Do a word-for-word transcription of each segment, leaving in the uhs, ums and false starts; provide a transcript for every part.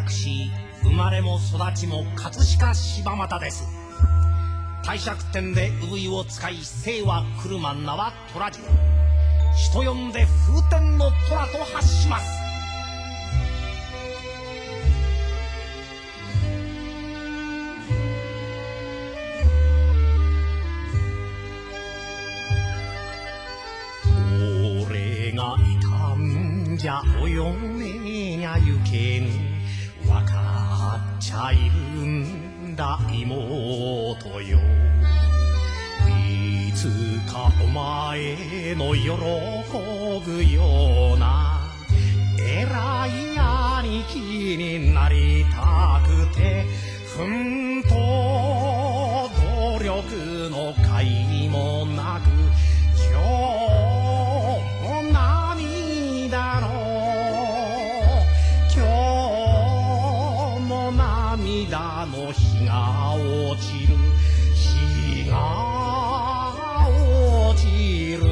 私生まれも育ちも葛飾柴又です。帝釈天で産湯を使い姓は車名は虎次郎、人呼んで風天の虎と発します。俺がいたんじゃお嫁にゃゆけぬ、わかっちゃいるんだ妹よ。いつかお前の喜ぶような偉い兄貴になりたくて、奮闘努力の甲斐もなく、今日も涙の今日も涙の日が落ちる、日が落ちる。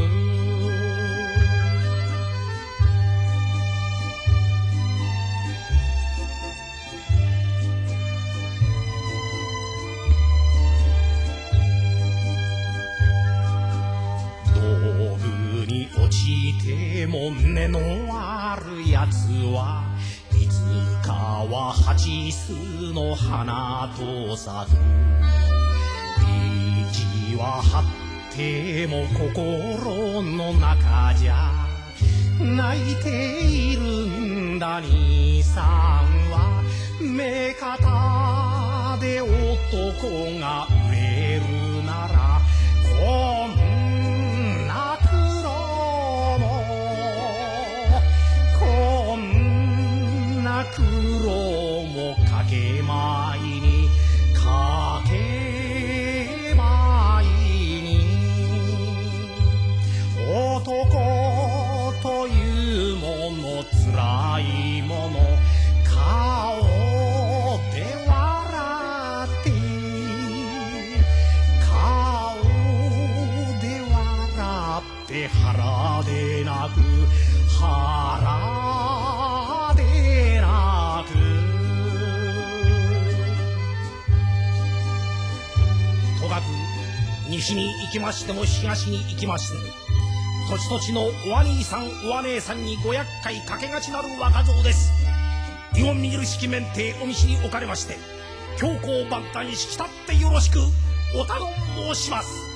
道具に落ちても根のあるやつはいつかは蜂巣の花と咲く。意地は張っても心の中じゃ泣いているんだ。兄さんは目方で男が売れるなら、こんな苦労もこんな苦労もかけまいにかけまいに、男というもの辛いもの、顔で笑って顔で笑って腹で泣く、腹で泣く。とかく西に行きましても東に行きましても、土地土地のお兄さんお姉さんにご厄介かけがちなる若造です。異言見許しき免停お道におかれまして、強行万端しきたってよろしくお頼申します。